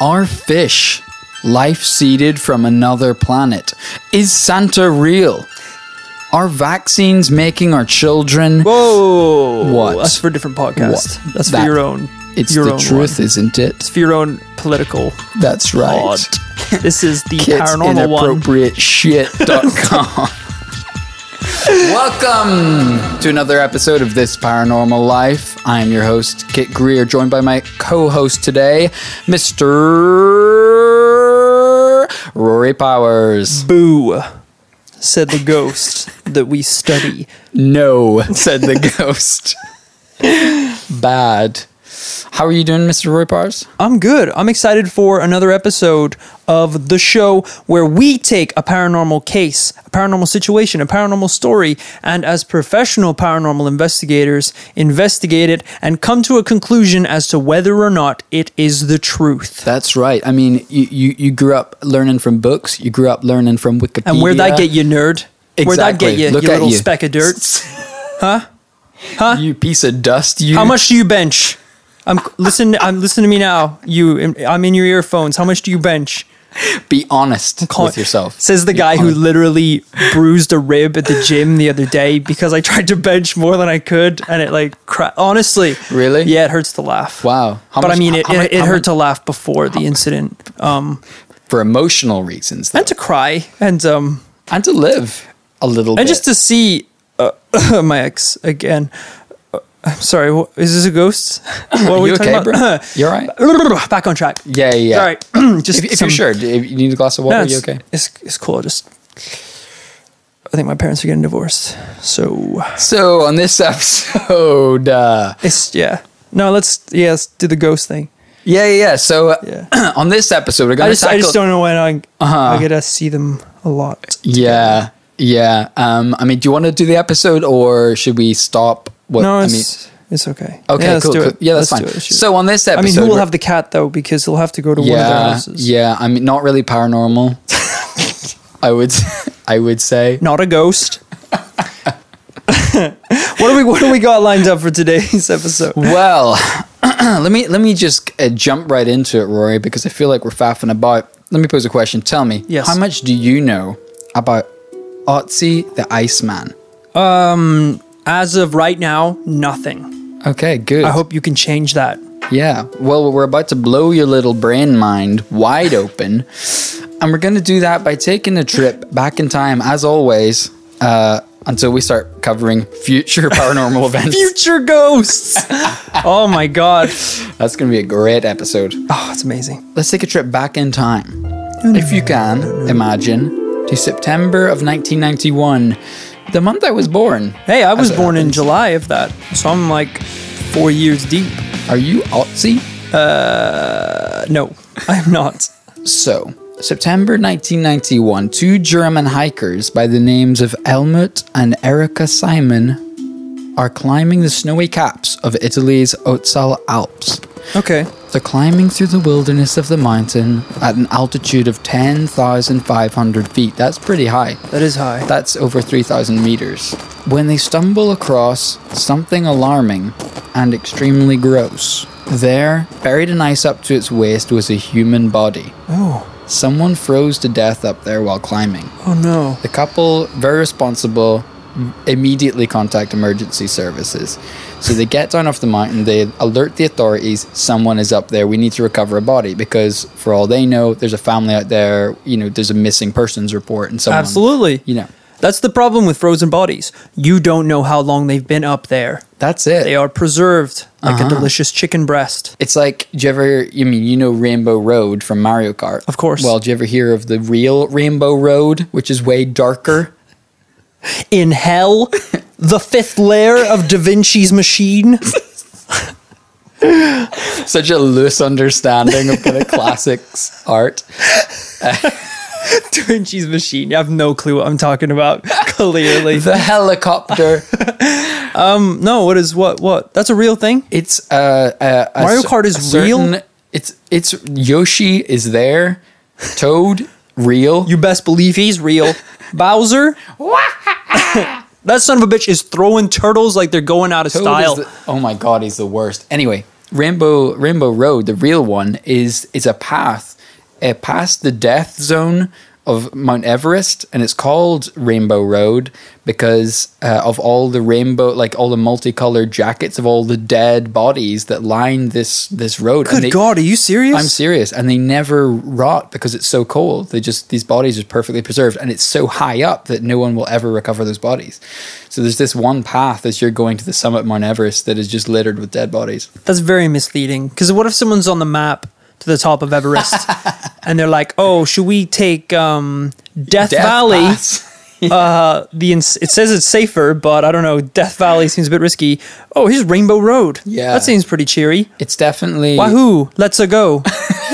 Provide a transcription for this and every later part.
Are fish life seeded from another planet? Is Santa real? Are vaccines making our children... Whoa! What? That's for a different podcast. What? That's for your own. It's your the own truth, one. isn't it? It's for your own political. That's right. pod. This is the paranormal one. KitsInappropriateShit.com. Welcome to another episode of This Paranormal Life. I am your host, Kit Greer, joined by my co-host today, Mr. Rory Powers. Boo, said the ghost that we study. No, said the ghost. Bad. How are you doing, Mr. Rory Powers? I'm good. I'm excited for another episode of the show where we take a paranormal case, a paranormal situation, a paranormal story, and as professional paranormal investigators, investigate it and come to a conclusion as to whether or not it is the truth. That's right. I mean, you grew up learning from books. You grew up learning from Wikipedia. And where'd that get you, nerd? Exactly. Where'd that get you, Look you at little you. speck of dirt? Huh? You piece of dust. You. How much do you bench? Listen to me now. I'm in your earphones. How much do you bench? Be honest with yourself. Says the guy who literally bruised a rib at the gym the other day because I tried to bench more than I could, and it honestly. Really? Yeah, it hurts to laugh. Wow. It hurt to laugh before the incident. For emotional reasons, though. And to cry and to live a little bit. and just to see my ex again. I'm sorry, is this a ghost? What are we you talking okay, about? bro? You all right? Back on track. Yeah. All right. Just If you're sure, if you need a glass of water, are you okay? It's cool. I think my parents are getting divorced. So on this episode, let's do the ghost thing. Yeah. So on this episode, we're gonna I just don't know when I get to see them a lot. Yeah. I mean, do you want to do the episode or should we stop? It's okay. Okay, yeah, let's cool. do it. Yeah, that's Let's fine. do it. Shoot. So on this episode, I mean, who will have the cat though? Because he'll have to go to one of their houses. Yeah, I mean, not really paranormal. I would say Not a ghost. What do we got lined up for today's episode? Well, let me just jump right into it, Rory, because I feel like we're faffing about. Let me pose a question. Tell me, Yes. How much do you know about Otzi the Iceman? As of right now, nothing. Okay, good. I hope you can change that. Yeah. Well, we're about to blow your little brain mind wide open, and we're going to do that by taking a trip back in time, as always, until we start covering future paranormal events. Future ghosts. Oh my god. That's going to be a great episode. Oh, it's amazing. Let's take a trip back in time. If you can, imagine, to September of 1991, the month I was born. Hey, I was born in July of that, so I'm like 4 years deep. Are you Otzi? No, I'm not. So, September 1991, two German hikers by the names of Helmut and Erika Simon are climbing the snowy caps of Italy's Otzal Alps. Okay. They're climbing through the wilderness of the mountain at an altitude of 10,500 feet. That's pretty high. That is high. That's over 3,000 meters. When they stumble across something alarming and extremely gross, there, buried in ice up to its waist, was a human body. Oh. Someone froze to death up there while climbing. Oh no. The couple, very responsible, immediately contact emergency services. So they get down off the mountain, they alert the authorities, someone is up there, we need to recover a body, because for all they know, there's a family out there, there's a missing persons report and someone... Absolutely. That's the problem with frozen bodies. You don't know how long they've been up there. That's it. They are preserved like a delicious chicken breast. It's like, do you ever, Rainbow Road from Mario Kart? Of course. Well, do you ever hear of the real Rainbow Road, which is way darker? In hell, the fifth layer of Da Vinci's machine. Such a loose understanding of kind of classics art. Da Vinci's machine. You have no clue what I'm talking about. Clearly. The helicopter. No, what? That's a real thing? It's Mario Kart is real? It's Yoshi is there. Toad, real. You best believe he's real. Bowser? That son of a bitch is throwing turtles like they're going out of Toad style. oh my god, he's the worst. Anyway, Rainbow Road, the real one, is a path past the death zone of Mount Everest, and it's called Rainbow Road because of all the rainbow, like all the multicolored jackets of all the dead bodies that line this road. Good God, are you serious? I'm serious, and they never rot because it's so cold. These bodies are perfectly preserved, and it's so high up that no one will ever recover those bodies. So there's this one path as you're going to the summit of Mount Everest that is just littered with dead bodies. That's very misleading. Because what if someone's on the map to the top of Everest and they're like, oh, should we take Death Valley? It says it's safer, but I don't know. Death Valley seems a bit risky. Oh, here's Rainbow Road. Yeah. That seems pretty cheery. It's definitely... Wahoo, let's-a go.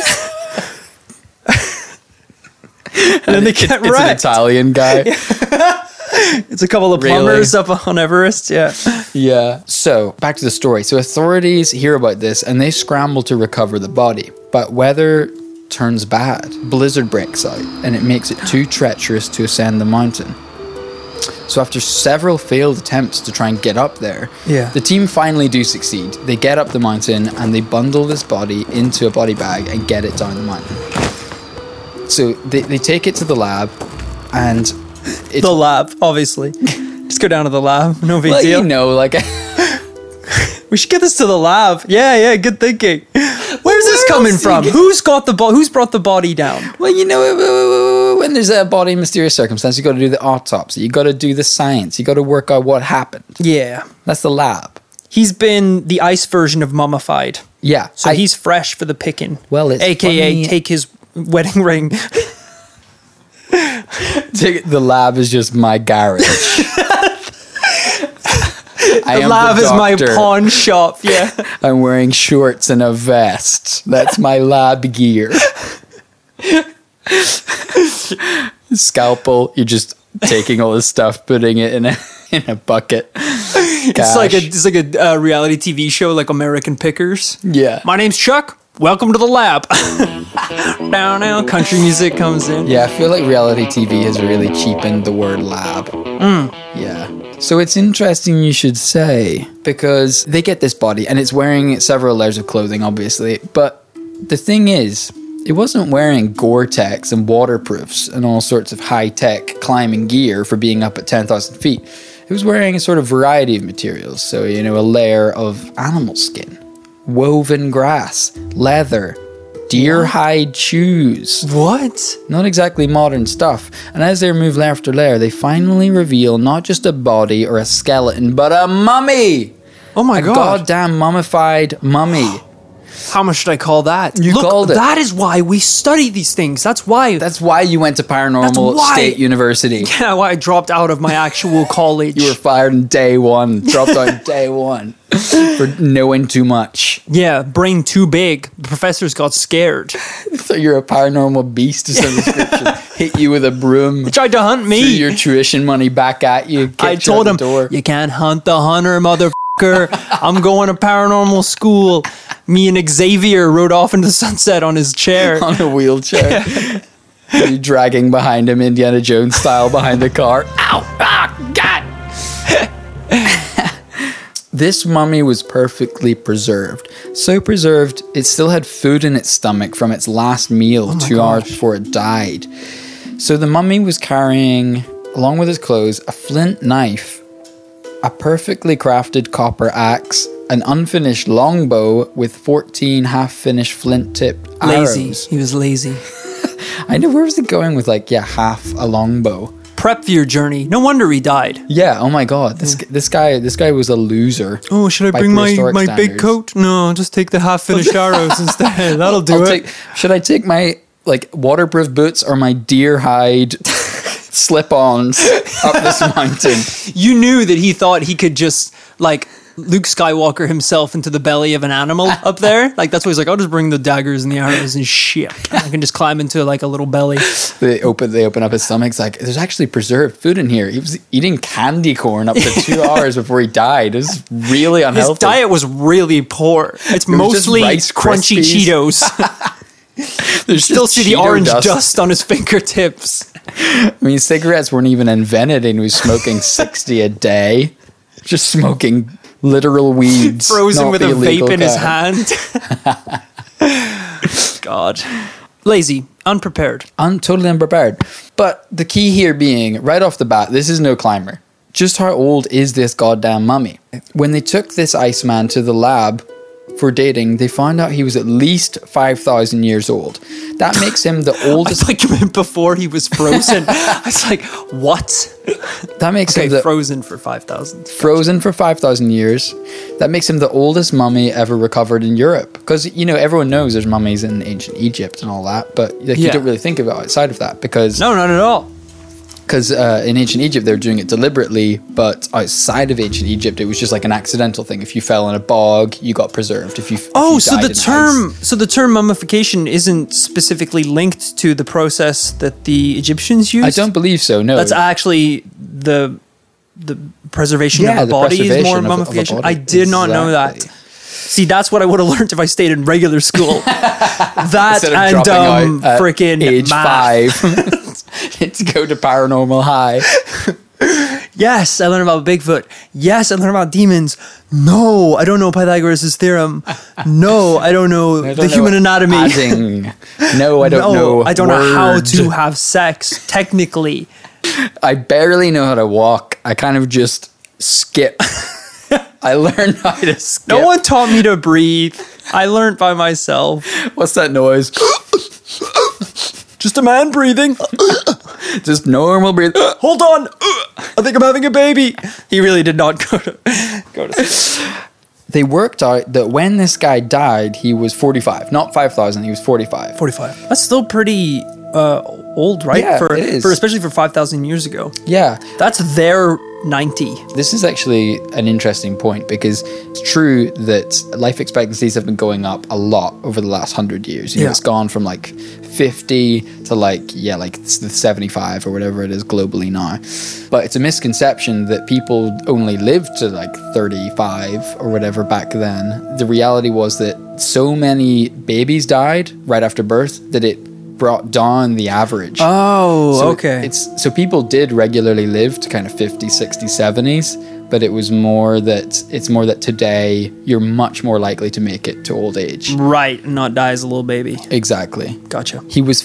And then they get It's an wrecked. Italian guy. It's a couple of plumbers up on Everest, yeah. Yeah. So, back to the story. So, authorities hear about this and they scramble to recover the body. But weather turns bad. Blizzard breaks out and it makes it too treacherous to ascend the mountain. So, after several failed attempts to try and get up there, the team finally do succeed. They get up the mountain and they bundle this body into a body bag and get it down the mountain. So, they take it to the lab and... The lab, obviously. Just go down to the lab. No big deal. You know, like... We should get this to the lab. Yeah, good thinking. Where's this coming from? Who's brought the body down? Well, you know, when there's a body in mysterious circumstance, you got to do the autopsy. You got to do the science. You got to work out what happened. Yeah. That's the lab. He's been the ice version of mummified. Yeah. So he's fresh for the picking. Well, it's AKA funny. take his wedding ring. The lab is just my garage. The lab is my pawn shop, yeah. I'm wearing shorts and a vest. That's my lab gear. Scalpel, you're just taking all this stuff, putting it in a bucket. It's like a reality TV show, like American Pickers. Yeah. My name's Chuck. Welcome to the lab. Now, country music comes in. Yeah, I feel like reality TV has really cheapened the word lab. Yeah. So it's interesting you should say, because they get this body and it's wearing several layers of clothing, obviously. But the thing is, it wasn't wearing Gore-Tex and waterproofs and all sorts of high-tech climbing gear for being up at 10,000 feet. It was wearing a sort of variety of materials. So, you know, a layer of animal skin, woven grass, leather, deer hide shoes. What? Not exactly modern stuff. And as they remove layer after layer, they finally reveal not just a body or a skeleton, but a mummy! Oh my God. A goddamn mummified mummy. How much should I call that? You called it. That is why we study these things. That's why you went to Paranormal State University. Yeah, why I dropped out of my actual college. You were fired on day one. Dropped out day one. For knowing too much. Yeah, brain too big. The professors got scared. So you're a paranormal beast, is the description. Hit you with a broom. He tried to hunt me. Threw your tuition money back at you. I told him, you can't hunt the hunter, motherfucker. I'm going to paranormal school. Me and Xavier rode off into the sunset on his chair. On a wheelchair. You dragging behind him, Indiana Jones style, behind the car. Ow! Ah! God! This mummy was perfectly preserved. So preserved, it still had food in its stomach from its last meal 2 hours before it died. So the mummy was carrying, along with his clothes, a flint knife, a perfectly crafted copper axe, an unfinished longbow with 14 half-finished flint-tipped arrows. Lazy. He was lazy. I know, where was he going with half a longbow? Prep for your journey. No wonder he died. Yeah, oh my God. This guy was a loser. Oh, should I bring my big coat? No, just take the half-finished arrows instead. That'll do it. Should I take my waterproof boots or my deer hide slip-ons up this mountain? You knew that he thought he could just Luke Skywalker himself into the belly of an animal up there. That's why he's I'll just bring the daggers and the arrows and shit. I can just climb into a little belly. They open up his stomach. It's there's actually preserved food in here. He was eating candy corn up to 2 hours before he died. It was really unhealthy. His diet was really poor. It's mostly crunchy Cheetos. You still see the orange dust on his fingertips. I mean, cigarettes weren't even invented and he was smoking 60 a day. Just smoking literal weeds. Frozen not with the a illegal vape in his kind. hand. God. Lazy, unprepared. Totally unprepared. But the key here being, right off the bat, this is no climber. Just how old is this goddamn mummy? When they took this Iceman to the lab for dating, they found out he was at least 5,000 years old. That makes him the oldest. I thought you meant before he was frozen. I was like, what? That makes him frozen for 5,000. Frozen for 5,000 years. That makes him the oldest mummy ever recovered in Europe. Because, you know, everyone knows there's mummies in ancient Egypt and all that, but like, you don't really think about it outside of that because... No, not at all. Because in ancient Egypt, they were doing it deliberately, but outside of ancient Egypt, it was just like an accidental thing. If you fell in a bog, you got preserved. If you so the term mummification isn't specifically linked to the process that the Egyptians used? I don't believe so, no. That's actually the preservation of a body is more mummification. I did not know that. See, that's what I would have learned if I stayed in regular school. That and freaking age math. 5 to go to paranormal high. Yes, I learned about Bigfoot. Yes, I learned about demons. No, I don't know Pythagoras' theorem. No, I don't know the human anatomy. Adding. No, I don't know. I don't know how to have sex technically. I barely know how to walk. I kind of just skip. I learned how to skip. No one taught me to breathe. I learned by myself. What's that noise? Just a man breathing. Just normal breathing. Hold on. I think I'm having a baby. He really did not go to sleep. They worked out that when this guy died, he was 45. Not 5,000, he was 45. 45. That's still pretty old, right? Yeah, it is. Especially for 5,000 years ago. Yeah. That's their 90. This is actually an interesting point because it's true that life expectancies have been going up a lot over the last 100 years. You know, it's gone from like 50 to like the 75 or whatever it is globally now. But it's a misconception that people only lived to like 35 or whatever back then. The reality was that so many babies died right after birth that it brought down the average. Oh, okay. So people did regularly live to kind of 50s, 60s, 70s, but it's more that today you're much more likely to make it to old age. Right, and not die as a little baby. Exactly. Gotcha. He was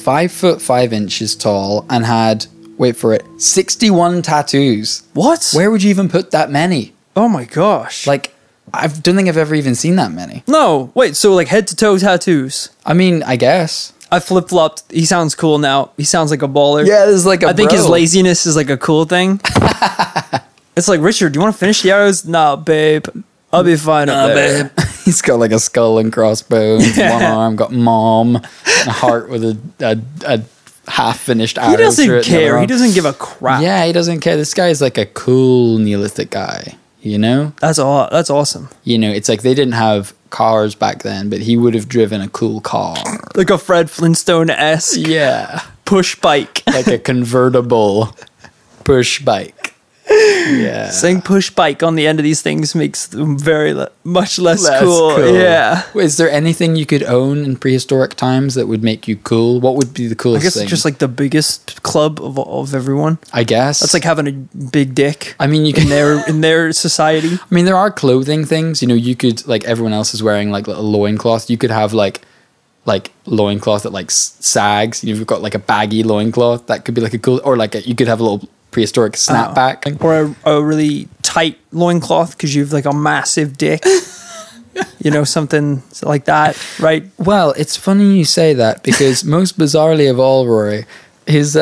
5'5" tall and had, wait for it, 61 tattoos. What? Where would you even put that many? Oh my gosh. Like, I don't think I've ever even seen that many. No, wait, so like head to toe tattoos. I mean, I guess. I flip-flopped. He sounds cool now. He sounds like a baller. Yeah, this is like I think his laziness is like a cool thing. It's like, Richard, do you want to finish the arrows? Nah, babe. I'll be fine up there. Babe. He's got like a skull and crossbones, one arm, got mom, and a heart with a half-finished arrow. He doesn't care. He doesn't give a crap. Yeah, he doesn't care. This guy is like a cool Neolithic guy, you know? That's awesome. You know, it's like they didn't have cars back then, but he would have driven a cool car. Like a Fred Flintstone-esque push bike. Like a convertible push bike. Yeah. Saying push bike on the end of these things makes them much less cool. Yeah. Is there anything you could own in prehistoric times that would make you cool? What would be the coolest thing? I guess just like the biggest club of everyone. I guess. That's like having a big dick. I mean, you can in their society. I mean, there are clothing things. You know, you could, like everyone else is wearing like a loincloth. You could have like loincloth that like sags. You've got like a baggy loincloth. That could be like a cool, or like you could have a little prehistoric snapback. Or a really tight loincloth because you have like a massive dick. You know, something like that, right? Well, it's funny you say that because most bizarrely of all, Rory, his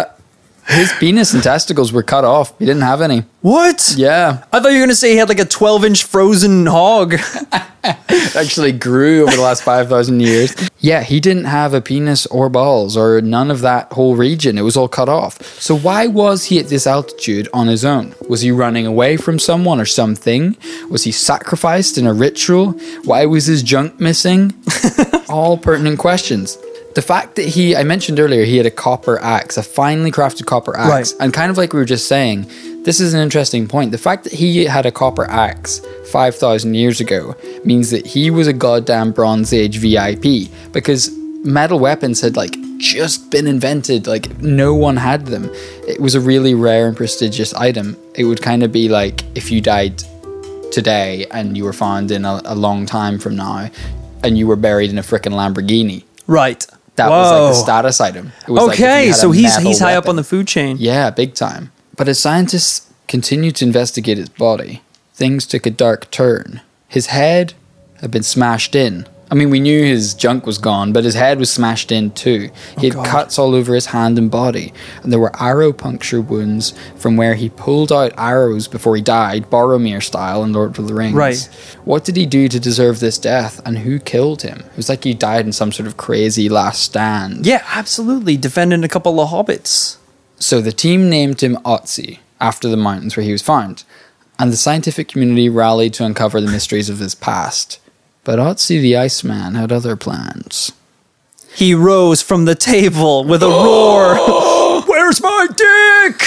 penis and testicles were cut off. He didn't have any. What? Yeah. I thought you were going to say he had like a 12-inch frozen hog. Actually grew over the last 5,000 years. Yeah, he didn't have a penis or balls or none of that whole region. It was all cut off. So why was he at this altitude on his own? Was he running away from someone or something? Was he sacrificed in a ritual? Why was his junk missing? All pertinent questions. The fact that I mentioned earlier, he had a copper axe, a finely crafted copper axe. Right. And kind of like we were just saying, this is an interesting point. The fact that he had a copper axe 5,000 years ago means that he was a goddamn Bronze Age VIP, because metal weapons had like just been invented. Like no one had them. It was a really rare and prestigious item. It would kind of be like if you died today and you were found in a long time from now and you were buried in a freaking Lamborghini. Right. That was like the status item. It was like if you Okay, had so a he's metal high up weapon. on the food chain. Yeah, big time. But as scientists continued to investigate his body, things took a dark turn. His head had been smashed in. I mean, we knew his junk was gone, but his head was smashed in too. He had cuts all over his hand and body, and there were arrow puncture wounds from where he pulled out arrows before he died, Boromir style in Lord of the Rings. Right. What did he do to deserve this death, and who killed him? It was like he died in some sort of crazy last stand. Yeah, absolutely. Defending a couple of hobbits. So the team named him Otzi, after the mountains where he was found, and the scientific community rallied to uncover the mysteries of his past. But Otzi the Iceman had other plans. He rose from the table with a roar. Where's my dick?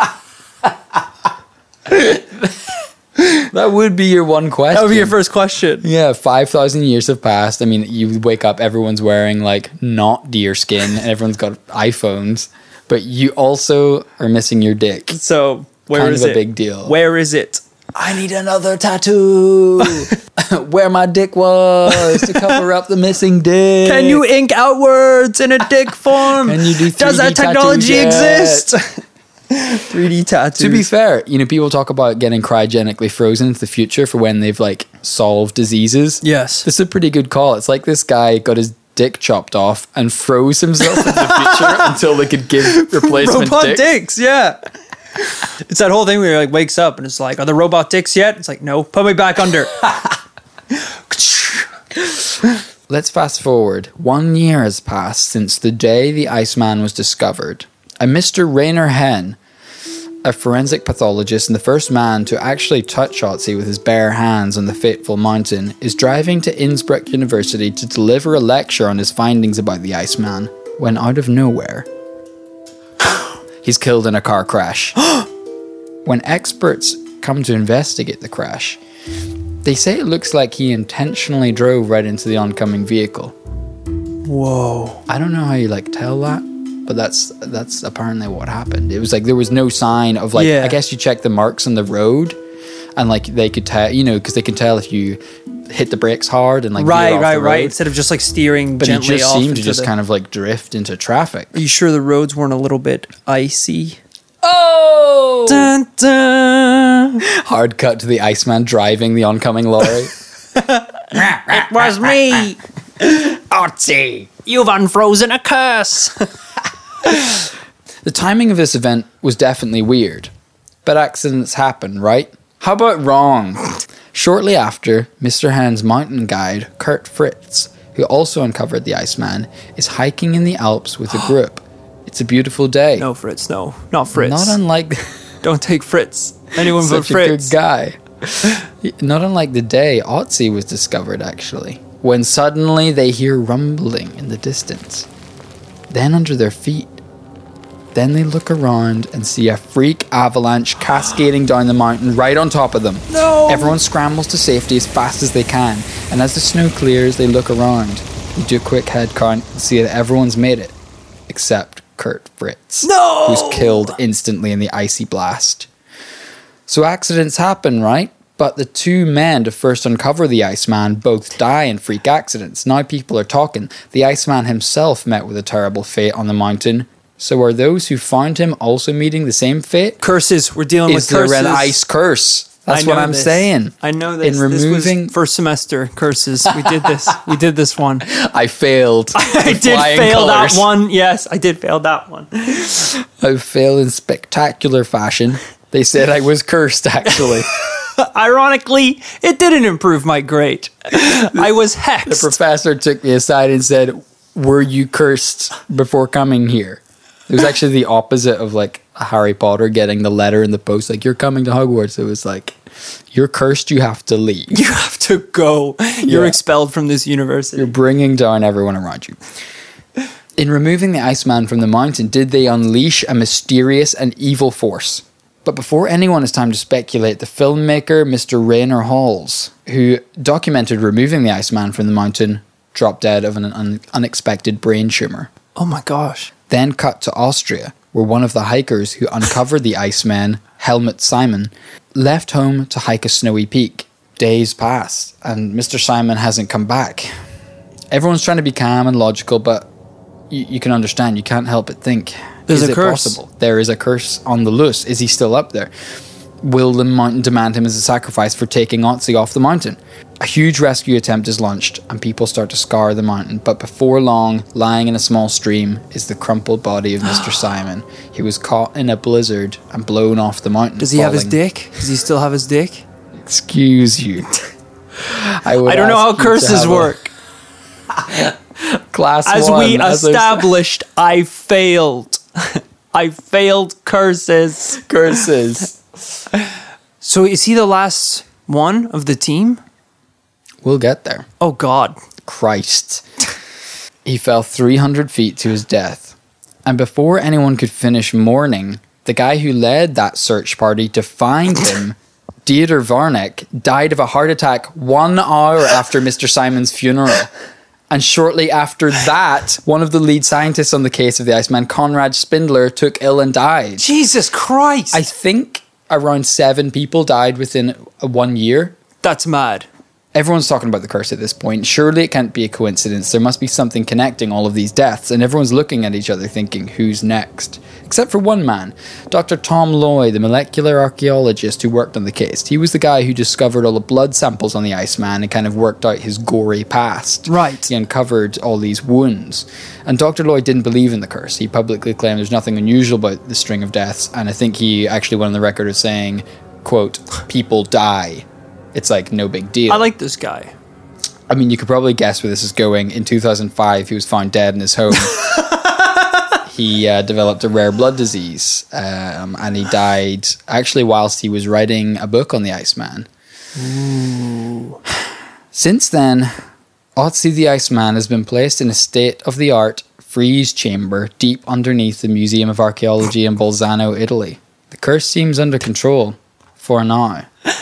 That would be your one question. That would be your first question. Yeah, 5,000 years have passed. I mean, you wake up, everyone's wearing like not deer skin, and everyone's got iPhones, but you also are missing your dick. So where is Kind of it? a big deal. Where is it? I need another tattoo. Where my dick was to cover up the missing dick. Can you ink outwards in a dick form? Can you do Does 3D that technology tattoos yet? exist? 3D tattoos. To be fair, people talk about getting cryogenically frozen into the future for when they've like solved diseases. Yes. This is a pretty good call. It's like this guy got his dick chopped off and froze himself into the future until they could give replacement Robot dicks. dicks, yeah. It's that whole thing where he like wakes up and it's like, are the robot dicks yet? It's like, no, put me back under. Let's fast forward. 1 year has passed since the day the Iceman was discovered. And Mr. Rainer Hen, a forensic pathologist and the first man to actually touch Otzi with his bare hands on the fateful mountain, is driving to Innsbruck University to deliver a lecture on his findings about the Iceman, when out of nowhere, he's killed in a car crash. When experts come to investigate the crash, they say it looks like he intentionally drove right into the oncoming vehicle. Whoa. I don't know how you tell that, but that's apparently what happened. It was like there was no sign of Yeah. I guess you check the marks on the road, and they could tell, because they can tell if you hit the brakes hard and veer off the road. Right. Instead of just steering But he gently just off. seemed to into just kind of drift into traffic. Are you sure the roads weren't a little bit icy? Oh! Dun, dun. Hard cut to the Iceman driving the oncoming lorry. It was me, Otzi. You've unfrozen a curse. The timing of this event was definitely weird, but accidents happen, right? How about wrong? Shortly after, Mr. Hand's mountain guide, Kurt Fritz, who also uncovered the Iceman, is hiking in the Alps with a group. It's a beautiful day. No, Fritz. No, not Fritz. Not unlike Don't take Fritz. Anyone but such a Fritz. good guy. Not unlike the day Otzi was discovered, actually, when suddenly they hear rumbling in the distance. Then under their feet. Then they look around and see a freak avalanche cascading down the mountain right on top of them. No! Everyone scrambles to safety as fast as they can, and as the snow clears, they look around. They do a quick head count and see that everyone's made it, except Kurt Fritz, No! who's killed instantly in the icy blast. So accidents happen, right? But the two men to first uncover the Iceman both die in freak accidents. Now people are talking. The Iceman himself met with a terrible fate on the mountain. So are those who found him also meeting the same fate? Curses. We're dealing Is with there curses. an ice curse? That's I what know I'm this. saying. I know this. In removing... This was first semester curses. We did this. We did this one. I failed. I with did flying fail colours. that one. Yes, I did fail that one. I failed in spectacular fashion. They said I was cursed, actually. Ironically, it didn't improve my grade. I was The hexed. professor took me aside and said, "Were you cursed before coming here?" It was actually the opposite of Harry Potter getting the letter in the post, you're coming to Hogwarts. It was you're cursed, you have to leave. You have to go. You're Yeah. expelled from this university. You're bringing down everyone around you. In removing the Iceman from the mountain, did they unleash a mysterious and evil force? But before anyone has time to speculate, the filmmaker, Mr. Rainer Halls, who documented removing the Iceman from the mountain, dropped dead of an unexpected brain tumor. Oh my gosh. Then cut to Austria, where one of the hikers who uncovered the Iceman Helmut Simon, left home to hike a snowy peak. Days pass, and Mr. Simon hasn't come back. Everyone's trying to be calm and logical, but you can understand, you can't help but think, There's is a it curse. possible? There is a curse on the loose. Is he still up there? Will the mountain demand him as a sacrifice for taking Otzi off the mountain? A huge rescue attempt is launched, and people start to scour the mountain, but before long, lying in a small stream, is the crumpled body of Mr. Simon. He was caught in a blizzard and blown off the mountain. Does he have his falling. dick? Does he still have his dick? Excuse you. I don't know how curses work. Class As one, we as established, I failed. I failed curses. curses. So is he the last one of the team? We'll get there. Oh, God. Christ. He fell 300 feet to his death. And before anyone could finish mourning, the guy who led that search party to find him, Dieter Varnek, died of a heart attack 1 hour after Mr. Simon's funeral. And shortly after that, one of the lead scientists on the case of the Iceman, Konrad Spindler, took ill and died. Jesus Christ. I think around 7 people died within 1 year. That's mad. Everyone's talking about the curse at this point. Surely it can't be a coincidence. There must be something connecting all of these deaths, and everyone's looking at each other thinking, who's next? Except for one man, Dr. Tom Loy, the molecular archaeologist who worked on the case. He was the guy who discovered all the blood samples on the Iceman and kind of worked out his gory past. Right. He uncovered all these wounds. And Dr. Loy didn't believe in the curse. He publicly claimed there's nothing unusual about the string of deaths, and I think he actually went on the record of saying, quote, people die. It's like no big deal. I like this guy. I mean, you could probably guess where this is going. In 2005, he was found dead in his home. He developed a rare blood disease, and he died actually whilst he was writing a book on the Iceman. Ooh. Since then, Otzi the Iceman has been placed in a state-of-the-art freeze chamber deep underneath the Museum of Archaeology in Bolzano, Italy. The curse seems under control for now.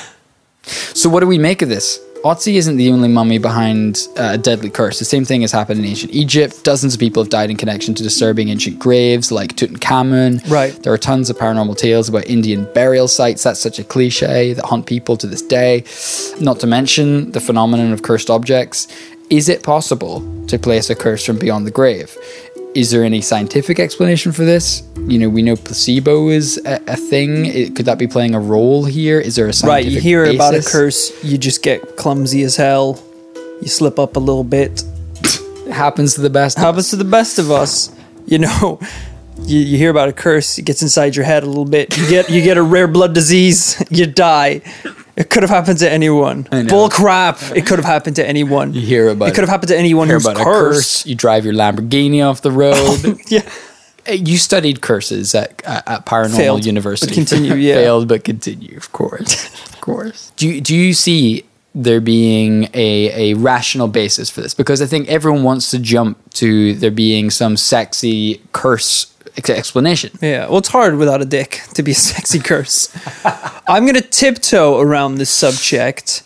So what do we make of this? Otzi isn't the only mummy behind a deadly curse. The same thing has happened in ancient Egypt. Dozens of people have died in connection to disturbing ancient graves like Tutankhamun. Right. There are tons of paranormal tales about Indian burial sites. That's such a cliche that haunt people to this day. Not to mention the phenomenon of cursed objects. Is it possible to place a curse from beyond the grave? Is there any scientific explanation for this? You know, we know placebo is a thing. Could that be playing a role here? Is there a scientific Right, you hear basis? about a curse, you just get clumsy as hell. You slip up a little bit. It happens to the best. Happens to the best of us. You know, you hear about a curse, it gets inside your head a little bit. You get a rare blood disease, you die. It could have happened to anyone. I know. Bull crap. It could have happened to anyone. You hear about it. Could have happened to anyone hear who's about cursed. a curse. You drive your Lamborghini off the road. Yeah. You studied curses at Paranormal Failed, University. but continue, yeah. Failed, but continue, of course. Of course. Do you see there being a rational basis for this? Because I think everyone wants to jump to there being some sexy curse explanation. Yeah, well, it's hard without a dick to be a sexy curse. I'm going to tiptoe around this subject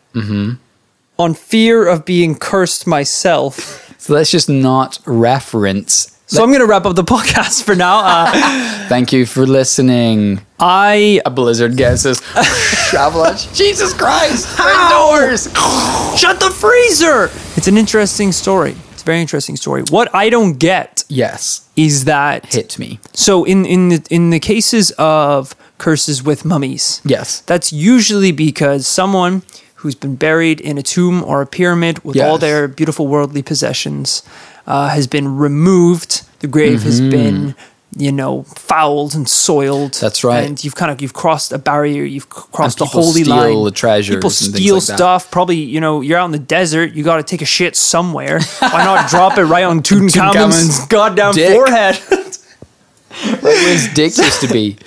on fear of being cursed myself. So let's just not reference. So I'm going to wrap up the podcast for now. Thank you for listening. A blizzard gets us. Avalanche. Jesus Christ. Doors. Shut the freezer. It's an interesting story. It's a very interesting story. What I don't get Yes. is that Hit me. so in the cases of curses with mummies, Yes. that's usually because someone who's been buried in a tomb or a pyramid with all Yes. their beautiful worldly possessions has been removed. The grave has been, fouled and soiled. That's right. And you've crossed a barrier. You've crossed the people holy steal line. the treasures People and things steal like that. stuff. Probably, you're out in the desert. You got to take a shit somewhere. Why not drop it right on Tutankhamun's goddamn dick. forehead? Where his dick used to be.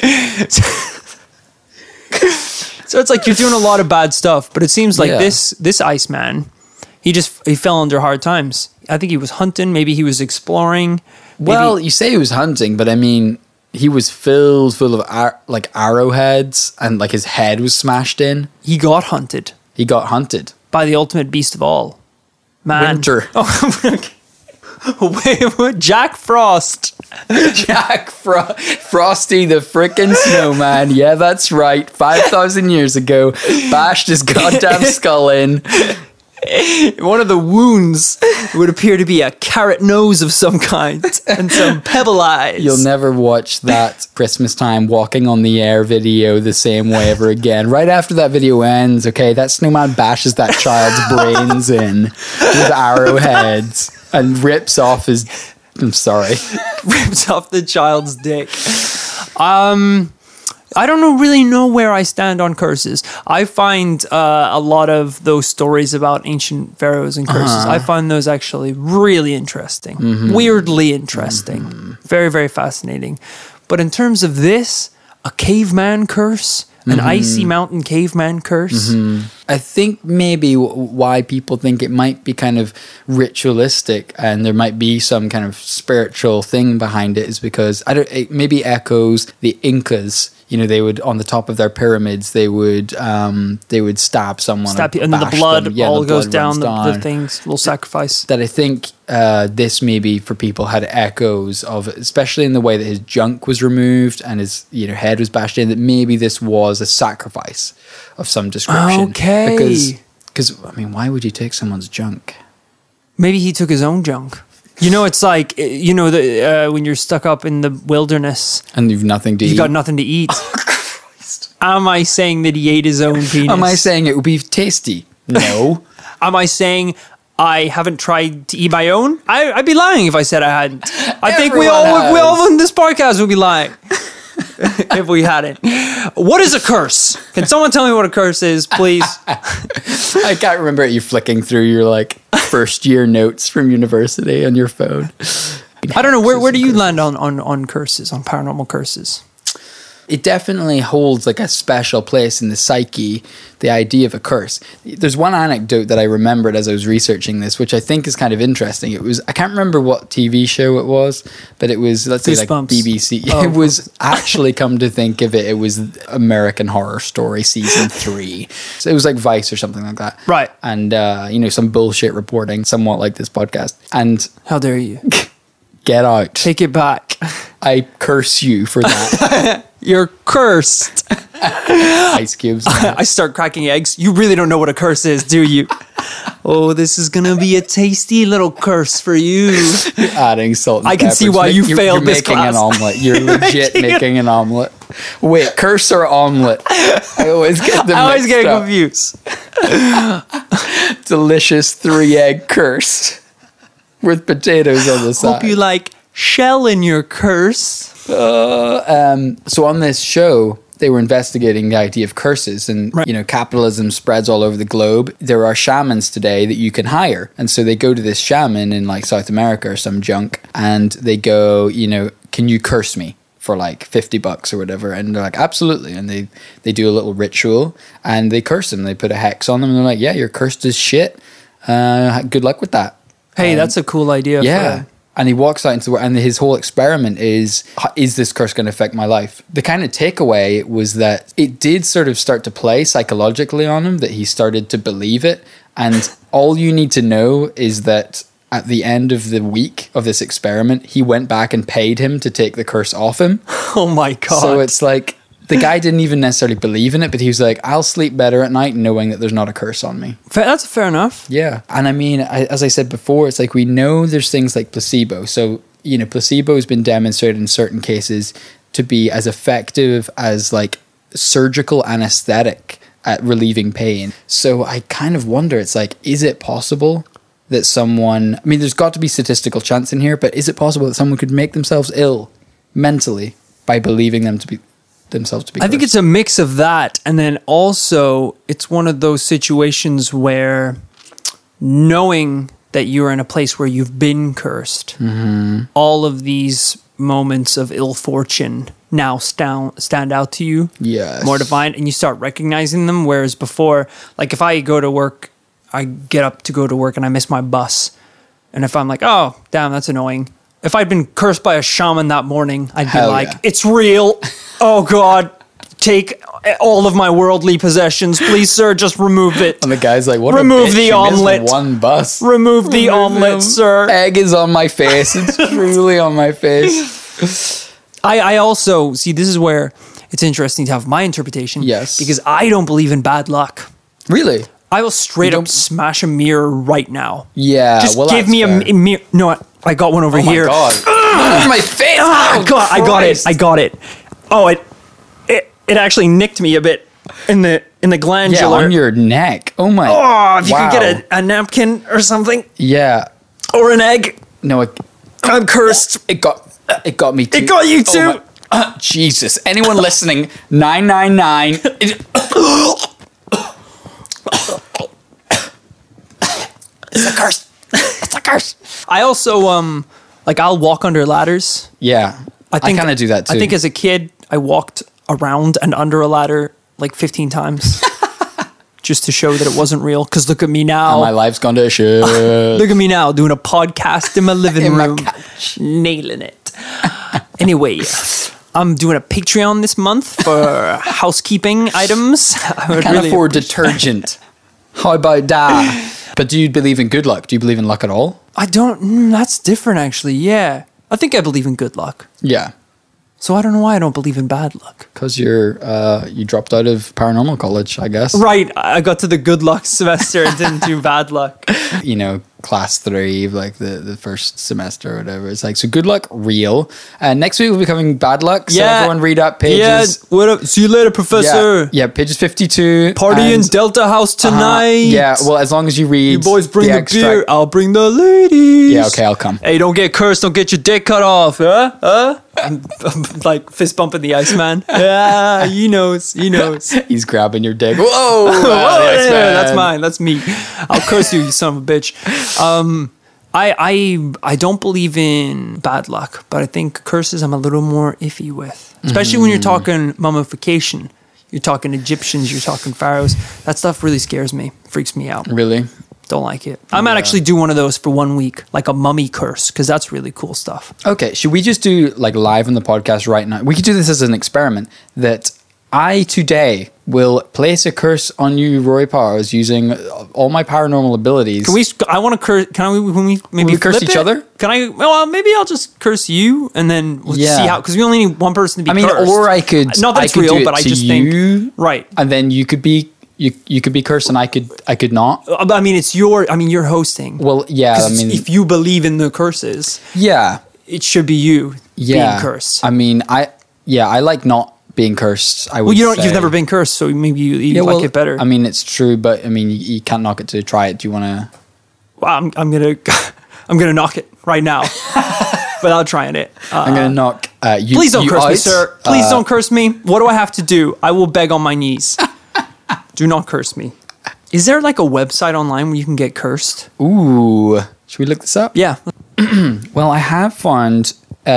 So it's like you're doing a lot of bad stuff, but it seems like Yeah. this Iceman, he fell under hard times. I think he was hunting, maybe he was exploring. Well, you say he was hunting, but I mean, he was full of arrowheads, and like his head was smashed in. He got hunted He got hunted. by the ultimate beast of all, man. Winter. Oh, okay. Wait, Jack Frost. Frosty the frickin' Snowman. Yeah, that's right. 5,000 years ago, bashed his goddamn skull in. One of the wounds would appear to be a carrot nose of some kind and some pebble eyes. You'll never watch that Christmas time walking on the air video the same way ever again. Right after that video ends, okay, that snowman bashes that child's brains in with arrowheads and rips off his... I'm sorry. Rips off the child's dick. I don't really know where I stand on curses. I find a lot of those stories about ancient pharaohs and curses, I find those actually really interesting. Weirdly interesting. Very, very fascinating. But in terms of this, a caveman curse, an icy mountain caveman curse. I think maybe why people think it might be kind of ritualistic and there might be some kind of spiritual thing behind it is because it maybe echoes the Incas. You know, they would, on the top of their pyramids, they would stab someone. And then the blood all goes down the things, little sacrifice. That I think this maybe for people had echoes of, especially in the way that his junk was removed and his head was bashed in, that maybe this was a sacrifice of some description. Okay. Because, I mean, why would you take someone's junk? Maybe he took his own junk. You know, it's like, when you're stuck up in the wilderness. And you've nothing to eat. You got nothing to eat. Oh, Christ. Am I saying that he ate his own penis? Am I saying it would be tasty? No. Am I saying I haven't tried to eat my own? I'd be lying if I said I hadn't. I think we all in this podcast would be lying. If we hadn't. What is a curse? Can someone tell me what a curse is, please? I can't remember you flicking through your first year notes from university on your phone. I don't know, where do you land on curses, on paranormal curses? It definitely holds a special place in the psyche, the idea of a curse. There's one anecdote that I remembered as I was researching this, which I think is kind of interesting. I can't remember what TV show it was, but it was, let's say BBC. Oh. It was actually, come to think of it, it was American Horror Story season 3. So it was like Vice or something like that. Right. And, some bullshit reporting, somewhat like this podcast. And how dare you? Get out. Take it back. I curse you for that. You're cursed. Ice cubes. I start cracking eggs. You really don't know what a curse is, do you? Oh, this is going to be a tasty little curse for you. You're adding salt and I can see why you failed this class. You're making an omelet. You're legit making an omelet. Wait, curse or omelet? I always get them confused. Delicious 3-egg curse with potatoes on the side. Hope you like shell in your curse. So on this show, they were investigating the idea of curses and, capitalism spreads all over the globe. There are shamans today that you can hire. And so they go to this shaman in South America or some junk and they go, can you curse me for $50 or whatever? And they're like, absolutely. And they do a little ritual and they curse them. They put a hex on them and they're like, yeah, you're cursed as shit. Good luck with that. Hey, that's a cool idea. Yeah. And he walks out into the world, and his whole experiment is this curse going to affect my life? The kind of takeaway was that it did sort of start to play psychologically on him, that he started to believe it. And all you need to know is that at the end of the week of this experiment, he went back and paid him to take the curse off him. Oh my God. So it's the guy didn't even necessarily believe in it, but he was like, I'll sleep better at night knowing that there's not a curse on me. That's fair enough. Yeah. And I mean, as I said before, it's we know there's things like placebo. So, placebo has been demonstrated in certain cases to be as effective as surgical anesthetic at relieving pain. So I kind of wonder, it's is it possible that someone, there's got to be statistical chance in here, but is it possible that someone could make themselves ill mentally by believing themselves to be cursed? I think it's a mix of that, and then also it's one of those situations where knowing that you're in a place where you've been cursed, all of these moments of ill fortune now stand out to you, more defined, and you start recognizing them, whereas before, if I go to work, I get up to go to work and I miss my bus, and if I'm like, oh, damn, that's annoying. If I'd been cursed by a shaman that morning, I'd be it's real. Oh God, take all of my worldly possessions. Please, sir, just remove it. And the guy's like, what Remove a bitch. the She missed omelet. one bus. Remove the omelet, them. sir. Egg is on my face. It's truly on my face. I also see, this is where it's interesting to have my interpretation. Yes. Because I don't believe in bad luck. Really? I will straight You up don't- smash a mirror right now. Yeah. Just well, give that's me fair. a mirror. No, I got one over Oh my here. god. Oh, my face. Ah, Oh, God, I got it. Christ. I got it. Oh, it actually nicked me a bit in the Yeah, glandular. on your neck. Oh my. Oh, if you wow. could get a napkin or something, Yeah. or an egg, No, I'm cursed. it got me too. It got you Oh too. my- Jesus. Anyone listening? 999. It's a curse. It's a curse. I also like I'll walk under ladders. Yeah. I kind of do that too. I think as a kid, I walked around and under a ladder like 15 times. Just to show that it wasn't real. Because look at me now. my life's gone to shit. Look at me now doing a podcast in my living In my room. couch. Nailing it. Anyway, I'm doing a Patreon this month for housekeeping items. I would Can't really afford detergent. How about that? But do you believe in good luck? Do you believe in luck at all? I don't. That's different, actually. Yeah. I think I believe in good luck. Yeah. So I don't know why I don't believe in bad luck. Because you dropped out of paranormal college, I guess. Right. I got to the good luck semester and didn't do bad luck. You know, class 3, like the first semester or whatever. It's like, so good luck, real. And next week we'll be covering bad luck. So Yeah. everyone read up pages. Yeah. What up? See you later, Professor. Yeah, pages 52. Party in and- Delta House tonight. Yeah, well, as long as you read You boys bring the extract- beer. I'll bring the ladies. Yeah, okay, I'll come. Hey, don't get cursed. Don't get your dick cut off. Huh? I'm like fist bumping the Iceman. Yeah, he knows. He knows. He's grabbing your dick. Whoa! Oh, Yes, yeah, man. that's mine. That's me. I'll curse you, you son of a bitch. I don't believe in bad luck, but I think curses I'm a little more iffy with, especially when you're talking mummification. You're talking Egyptians. You're talking pharaohs. That stuff really scares me. Freaks me out. Really? Don't like it. I might actually do one of those for 1 week, like a mummy curse, because that's really cool stuff. Okay, should we just do like live on the podcast right now? We could do this as an experiment that I today will place a curse on you, Roy Powers, using all my paranormal abilities. Can we? I want to curse. Can we maybe we curse flip each it? other? Can I? Well, maybe I'll just curse you, and then we'll Yeah. see how. Because we only need one person to be. I mean, cursed. or I could. Not that I it's could real, do it but I to just you, think right. and then you could be you could be cursed, and I could not. I mean, it's your. I mean, you're hosting. Well, yeah. 'Cause I mean, if you believe in the curses, yeah, it should be you yeah. being cursed. I mean, I like not being cursed. I would. well, you don't. say. You've never been cursed, so maybe you Yeah, like well, it better. I mean, it's true, but I mean, you can't knock it to try it. Do you want to? Well, I'm gonna I'm gonna knock it right now without trying it. I'm gonna knock. You. Please don't you curse me, out. sir. Please don't curse me. What do I have to do? I will beg on my knees. Do not curse me. Is there like a website online where you can get cursed? Ooh, should we look this up? Yeah. Well, I have found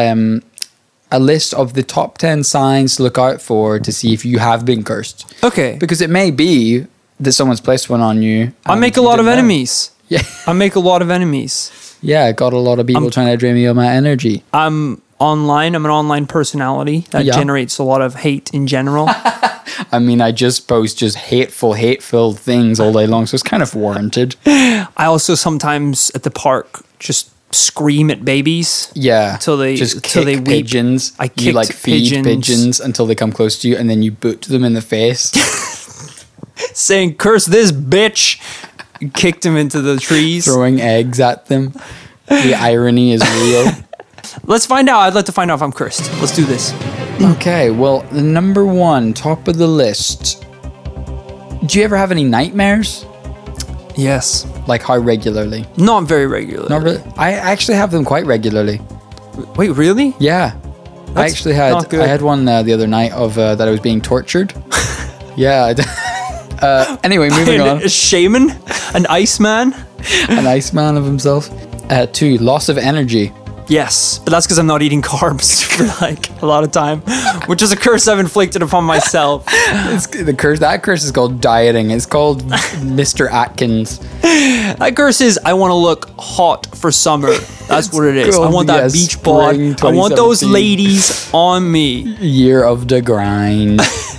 a list of the top 10 signs to look out for to see if you have been cursed. Okay. Because it may be that someone's placed one on you. I and make a you lot of didn't know. enemies. Yeah, I make a lot of enemies. yeah. I got a lot of people trying to drain me of my energy. I'm online. I'm an online personality that Yeah. generates a lot of hate in general. I mean, I just post just hate-filled things all day long, so it's kind of warranted. I also sometimes at the park just scream at babies. Yeah, Till they- just till kick they weep. pigeons. I you kicked like feed pigeons. pigeons until they come close to you, and then you boot them in the face. Saying, curse this bitch. Kicked him into the trees. Throwing eggs at them. The irony is real. Let's find out. I'd like to find out if I'm cursed. Let's do this. Okay, well, the number one, top of the list. Do you ever have any nightmares? Yes. Like how regularly? Not very regularly. Not really. I actually have them quite regularly. Wait, really? Yeah, I That's actually had. not good. I had one the other night of that I was being tortured. Yeah. I d- anyway, moving on. A shaman? An Iceman? An Iceman of himself. 2, loss of energy. Yes, but that's because I'm not eating carbs for like a lot of time, which is a curse I've inflicted upon myself. That curse is called dieting. It's called Mr. Atkins. That curse is I want to look hot for summer. That's what it is. I called want the, that beach bod. spring I want those 2017. ladies on me. Year of the grind.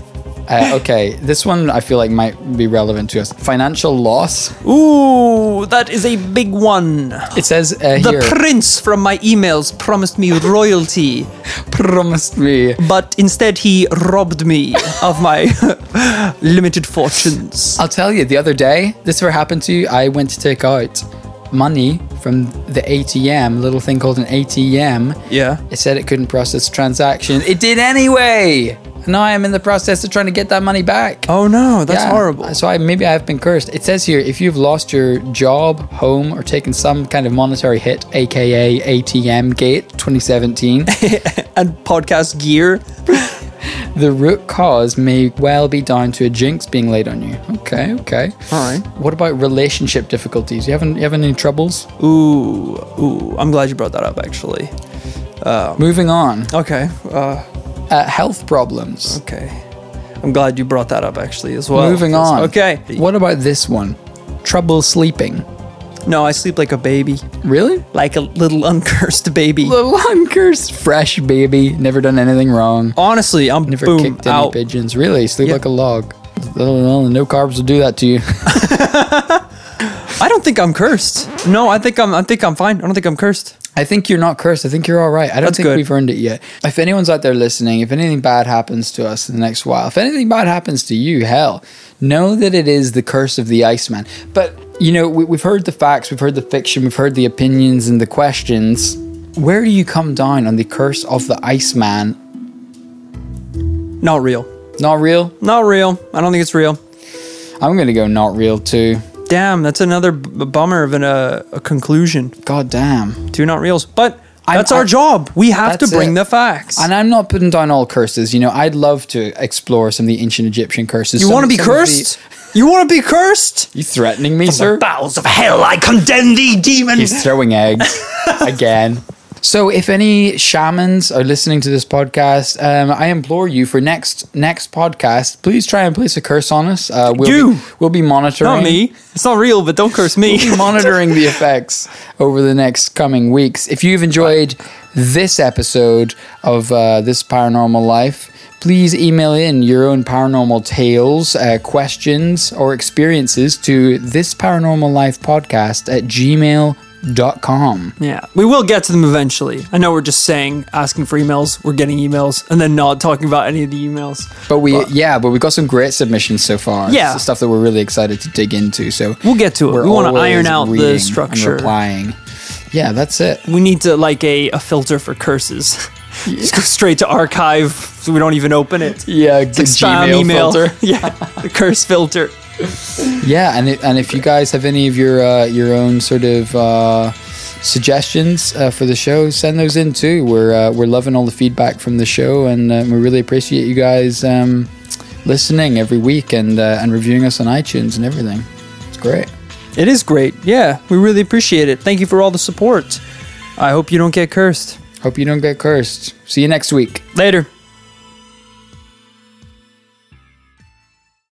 Okay, this one I feel like might be relevant to us. Financial loss. Ooh, that is a big one. It says The here. prince from my emails promised me royalty, Promised me. but instead he robbed me of my limited fortunes. I'll tell you, the other day, this ever happened to you? I went to take out money from the ATM, a little thing called an ATM. Yeah. It said it couldn't process the transaction. It did anyway. Now I am in the process of trying to get that money back. Oh no, that's Yeah. horrible. So maybe I have been cursed. It says here, if you've lost your job, home, or taken some kind of monetary hit, aka ATM Gate 2017, And podcast gear. the root cause may well be down to a jinx being laid on you. Okay. All right. What about relationship difficulties? You have any troubles? Ooh. I'm glad you brought that up, actually. Moving on. Okay. Health problems. Okay. I'm glad you brought that up, actually, as well. Moving on. Okay. What about this one? Trouble sleeping. No, I sleep like a baby. Really? Like a little uncursed baby. Little uncursed, fresh baby. Never done anything wrong. Honestly, I'm Never boom, kicked any out. pigeons. Really? Sleep Yeah. like a log. Well, no carbs will do that to you. I don't think I'm cursed. No, I think I'm fine. I don't think I'm cursed. I think you're not cursed. I think you're all right. I don't That's think good. we've earned it yet. If anyone's out there listening, if anything bad happens to us in the next while, if anything bad happens to you, hell, know that it is the curse of the Iceman. But, you know, we've heard the facts, we've heard the fiction, we've heard the opinions and the questions. Where do you come down on the curse of the Iceman? Not real. Not real? Not real. I don't think it's real. I'm going to go not real too. Damn, that's another bummer of a conclusion. God damn. Two not reals. But that's our job. We have to That's bring it. the facts. And I'm not putting down all curses. You know, I'd love to explore some of the ancient Egyptian curses. You Some- want to be some of the- cursed? You want to be cursed? You threatening me, sir? Bowels of hell, I condemn thee, demon. He's throwing eggs again. So, if any shamans are listening to this podcast, I implore you for next podcast, please try and place a curse on us. We'll be monitoring. Not me. It's not real, but don't curse me. We'll be monitoring the effects over the next coming weeks. If you've enjoyed this episode of This Paranormal Life, please email in your own paranormal tales, questions, or experiences to thisparanormallifepodcast@gmail.com. Yeah, we will get to them eventually. I know we're just asking for emails, we're getting emails, and then not talking about any of the emails. But we've got some great submissions so far. Yeah. It's stuff that we're really excited to dig into. So We'll get to it. we're We want to always iron out reading the and structure. replying. Yeah, that's it. We need to like a filter for curses. Just go straight to archive so we don't even open it. Yeah, It's like spam Gmail email. filter. Yeah, the curse filter. Yeah, and if you guys have any of your own sort of suggestions for the show, send those in too. We're loving all the feedback from the show, and we really appreciate you guys listening every week and reviewing us on iTunes and everything. It's great. It is great. Yeah, we really appreciate it. Thank you for all the support. I hope you don't get cursed. Hope you don't get cursed. See you next week. Later.